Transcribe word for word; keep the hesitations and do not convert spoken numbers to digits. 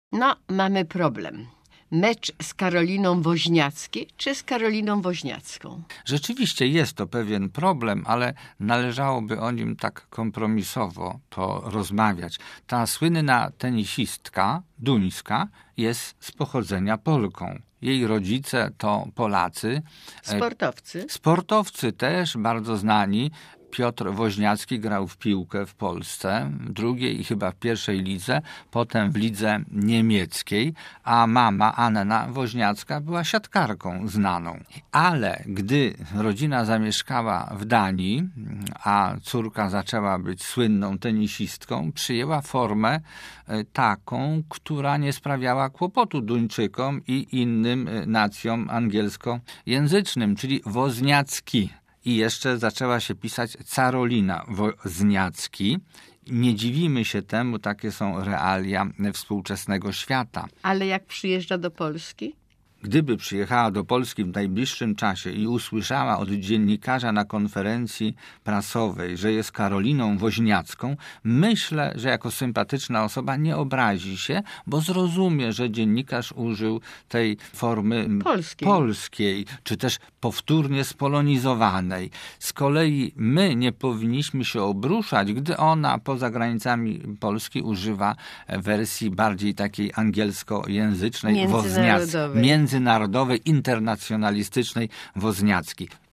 No, mamy problem. Mecz z Karoliną Woźniacki czy z Karoliną Woźniacką? Rzeczywiście jest to pewien problem, ale należałoby o nim tak kompromisowo porozmawiać. Ta słynna tenisistka duńska jest z pochodzenia Polką. Jej rodzice to Polacy. Sportowcy? Sportowcy też bardzo znani. Piotr Woźniacki grał w piłkę w Polsce, w drugiej i chyba w pierwszej lidze, potem w lidze niemieckiej, a mama Anna Woźniacka była siatkarką znaną. Ale gdy rodzina zamieszkała w Danii, a córka zaczęła być słynną tenisistką, przyjęła formę taką, która nie sprawiała kłopotu Duńczykom i innym nacjom angielskojęzycznym, czyli Woźniacki. I jeszcze zaczęła się pisać Carolina Woźniacki. Nie dziwimy się temu, takie są realia współczesnego świata. Ale jak przyjeżdża do Polski? Gdyby przyjechała do Polski w najbliższym czasie i usłyszała od dziennikarza na konferencji prasowej, że jest Karoliną Woźniacką, myślę, że jako sympatyczna osoba nie obrazi się, bo zrozumie, że dziennikarz użył tej formy polskiej, polskiej czy też powtórnie spolonizowanej. Z kolei my nie powinniśmy się obruszać, gdy ona poza granicami Polski używa wersji bardziej takiej angielskojęzycznej, międzynarodowej. międzynarodowej, internacjonalistycznej Woźniacki.